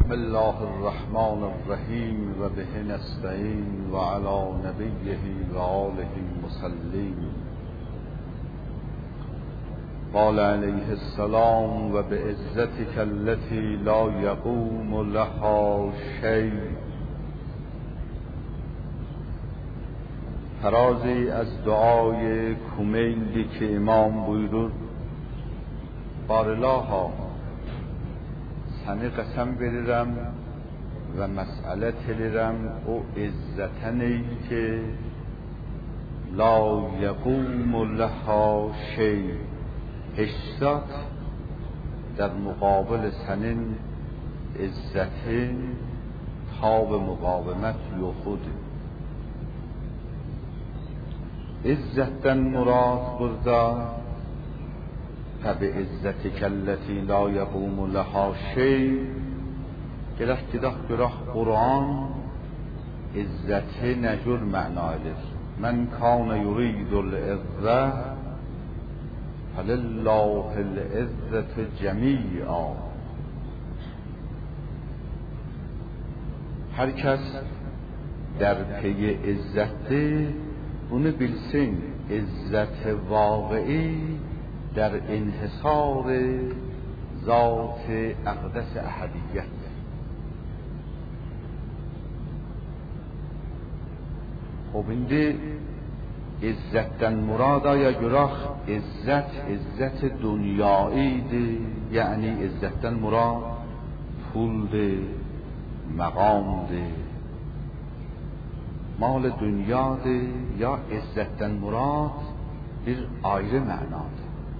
بسم الله الرحمن الرحیم و به نستعین و علی نبیه و آله مسلم. قال علیه السلام و به عزتک التي لا یقوم لها شیء. فرازی از دعای کمیلی که امام buyurur: Barilaha, səni qəsəm verirəm və məsələ telirəm o izzətən ey ki la yəqumu ləhə şey, heç zat در مقابل sənin izzətin tab müqavimət yoxudur. İzzətdən murad burada فبعزتك التي لا يقوم لها شيء. گرək gedək görək Qur'an izzəti nə cür məna edir. Mən kana yuridul izzə fəlillahil izzəti cəmi'a. Hər kəs در pey izzətdir bunu bilsin. izzət واقعی در انحصار ذات اقدس احدیت. خب indi izzətdən murad aya görək izzət dünyaidir. Yəni izzətdən murad puldur, məqamdır, mal dünyadır, ya izzətdən murad bir ayrı mənadır.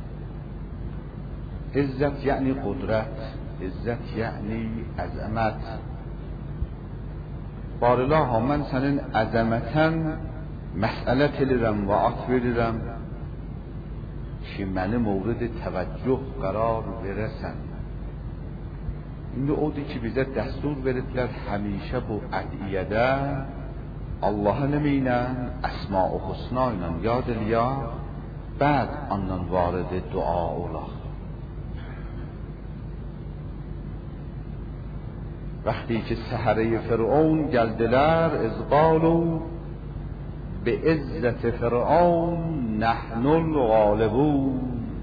عزت یعنی قدرت، عزت یعنی عظمت. بارلاها من sənin əzəmətən məsələ telirəm və at verirəm ki məni mورد təvəccüh qərar verəsən. İndi odur ki bizə dəstur veriblər həmişə bu əd'iyyədə Allah'a nemiylə əsma-u husna ilə yad eləyək, بعد ondan varid dua olaq. وقتی که سحره فرعون گلدلر از قالو به عزت فرعون نحن الغالبون.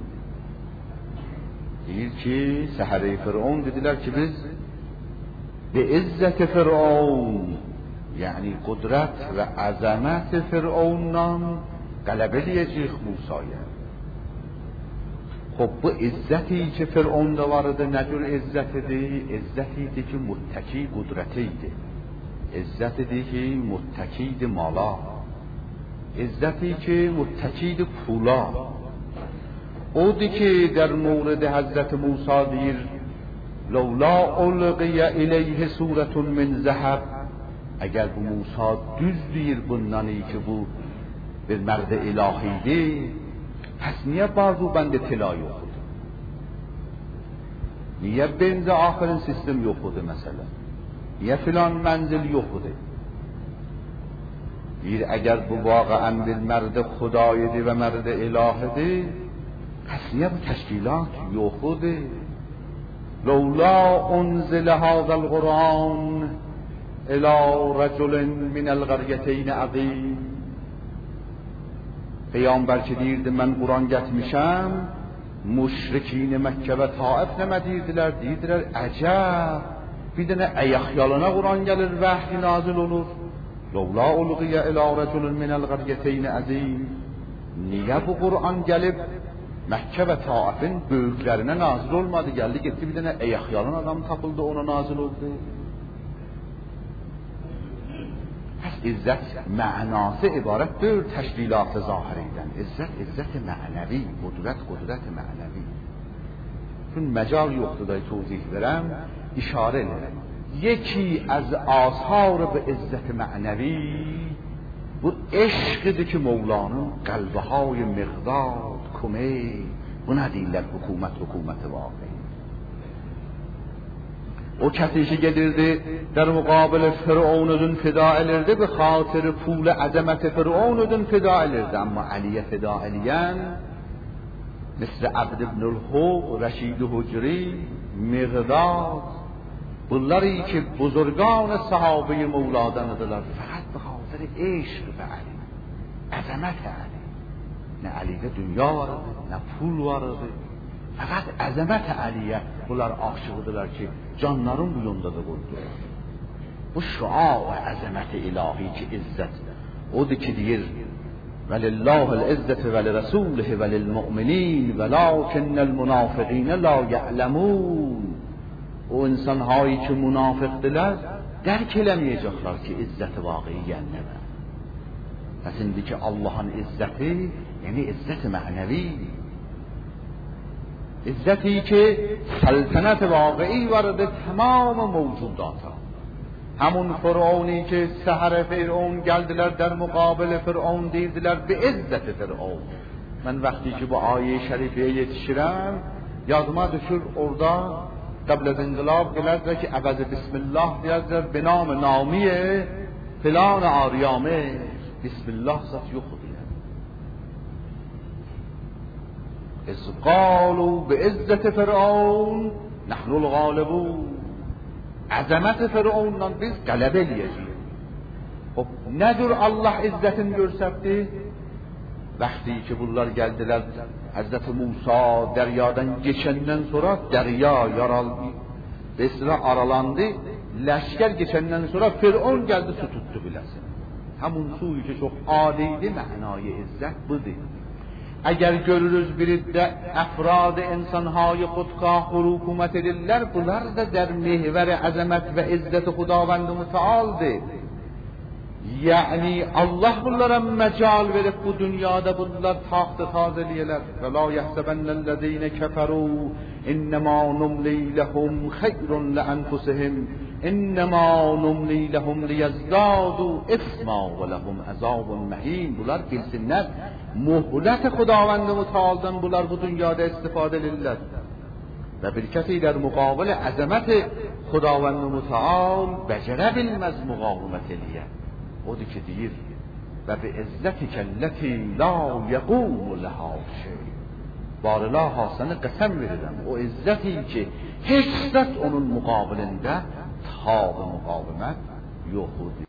deyir ki سحره فرعون dediler ki biz به عزت فرعون یعنی قدرت و عظمت فرعونdan غلبه eləyəcəyik Musaya. خب bu عزتی که فرعون وارد نجور عزتیdir, عزتیdir ki متکی قدرتیdir, عزتیdir ki متکید مالا, عزتی که متکید پولا. اودی که در مورد حضرت موسی دیر لولا القی الیه سورة من ذهب. اگر bu موسی düz deyir bundanı ki bu bir مرد الهیdir, پس niye bazı bende tela yoxudur? Niye bende ahirin sistem yoxudur mesela? Niye filan منزل yoxudur? deyir اگر bu واقعا bir مرد خداییdir و مرد الهیdir, پس niye bu təşkilat yoxudur? لولا انزل هذا القرآن الى رجل من القريتين عظيم. پیامبر که دیرdi من قرآن getmişəm, müşrikین Məkkə və Taif nəmə deyirdilər? Deyirdilər əcəb, bir dənə əyək yalana Qur'an gəlir, vəhyi nazil olur. لولا القی الی رجل من القريتين عظيم. niyə bu Qur'an gəlib Məkkə və Taifin böyüklərinə nazil olmadı, gəldi getdi bir dənə əyək yalan adam tapıldı ona nazil oldu. عزت معناsı ibarətdir təşkilat zahiridən. İzzət mənəvi, qudrət mənəvi. چون مجال yoxdur da توضیح verəm, işarə edirəm. یکی از آثار به عزت معنوی bu عشقdir ki Mevlanın qəlbهای مقداد کمید. Bu nə deyirlər hökumət واقعی. O kسی که gedirdi در مقابل فرعون فدا elirdi, به خاطر پول عظمت فرعون فدا elirdi. اما علی فدا eləyən مثل عبد ابن الحق، رشید حجری، مقداد bunları که بزرگان صحابه مولادن دلار فقط به خاطر عشق به علی، عظمت علی. نه علی دنیا vardı، نه pul vardı. Faqat əzəmət Əliyə bunlar aşıqdılar ki, canların bu yolda da qoydular. Bu şuar əzəməti ilahi ki, izzət. Odur ki, deyir, vəlillahil izzəti və lirəsulihi və lilmu'minin və lakinnəl münafiqinə la ya'ləmun. O insanhایی ki münafıqdılar, dərk eləməyəcəklər ki, izzəti vaqiyyən nədir. Pəs indi ki, Allahın izzəti, yəni izzət mənəvi, عزتی که سلطنت واقعی وارد تمام موجودات، همون فرعونی که سحر فرعون geldiler در مقابل فرعون دیدیler به عزت فرعون. من وقتی که با آیه شریفه yetişirəm yadıma düşür orada قبل از انقلاب gelirler ki عوض بسم الله دیدیler به نام نامی فلان آریامه بسم الله ذات یخ اذ قالوا بعزت فرعون نحن الغالبون. عظمت فرعونdan biz qələbə eləyəcəyik. خب nədir Allah izzətini göstərdi? Vəqti ki bunlar gəldilər Hazreti Musa dəryadan keçəndən sonra dərya yaraldı. Besra aralandı. Ləşkər keçəndən sonra Fir'on gəldi su tutdu biləsin. Həmin suyu ki çox adiydi, mənayı izzət budur. اگر görürüz bir de افراد انسانهای خودخواه و حکومت اdirlər, bunlar da در محور عظمت و عزت خداوند متعالdır. Yani Allah bunlara mecal verip bu dünyada bunlar taxt-ı tazeliyeler. ve la yahsebennellezine keferu innema numli lehum hayrun lianfusihim innema numli lehum liyazdadu isma ve lehum azabun muhin. Bunlar bilsinler مهلت خداوند متعالdan bunlar bu dünyada استفاده edirlər və bir kəsi در مقابل عظمت خداوند متعال بجرə bilməz müqavimət eləyə. Odur ki deyir və bi izzətikəlləti la yəqum ləhə şey. Barılaha sənə qəsəm verirəm, o izzəti ki heç zət onun müqabilində tab müqavimət yoxdur.